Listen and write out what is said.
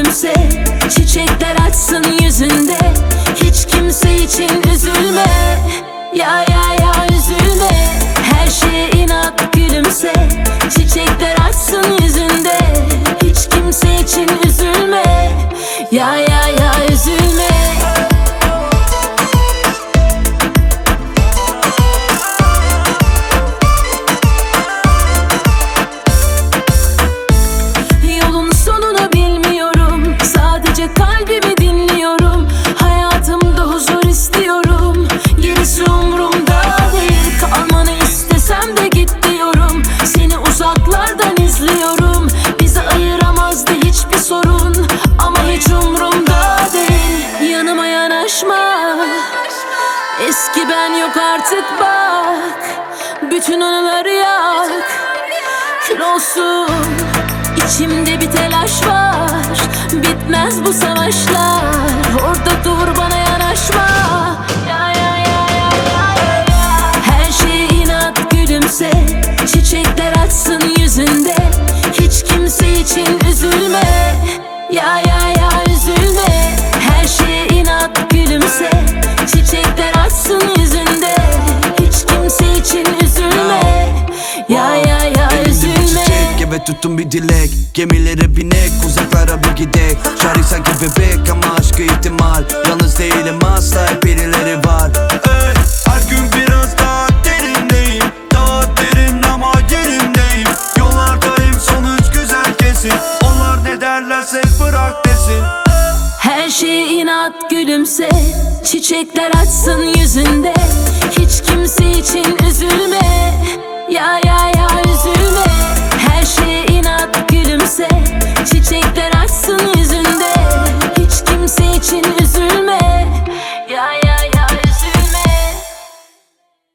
gülümse, çiçekler açsın yüzünde. Hiç kimse için üzülme, ya üzülme. Her şeye inat gülümse, çiçekler açsın yüzünde. Hiç kimse için üzülme, ya üzülme. Yolun sonunu bilmiyorum, sadece kalbimi dinliyorum. Hayatımda huzur istiyorum, gerisi umurumda değil. Kalmanı istesem de git diyorum, seni uzaklardan izliyorum. Bizi ayıramazdı hiçbir sorun, ama hiç umurumda değil. Yanıma yanaşma, eski ben yok artık bak. Bütün anıları yak, kül olsun. İçimde bir telaş var, bitmez bu savaşlar. Orada dur, bana yanaşma, Her şeye inat gülümse, çiçekler açsın yüzünde. Hiç kimse için üzülme, ya üzülme. Her şeye inat gülümse, çiçekler açsın yüzünde. Hiç kimse için üzülme, ya üzülme. Evet tuttum bir dilek, gemilere binek, uzaklara bir gidek. Şarkı sanki bebek ama aşkı ihtimal. Yalnız değilim asla, hep birileri var. Her gün biraz daha derindeyim, daha derin ama yerindeyim. Yollardayım, sonuç güzel kesin. Onlar ne derlerse bırak desin. Her şeye inat gülümse, çiçekler açsın yüzünde. Hiç kimse için üzülme, ya üzülme. Her şeye inat gülümse, çiçekler açsın yüzünde. Hiç kimse için üzülme,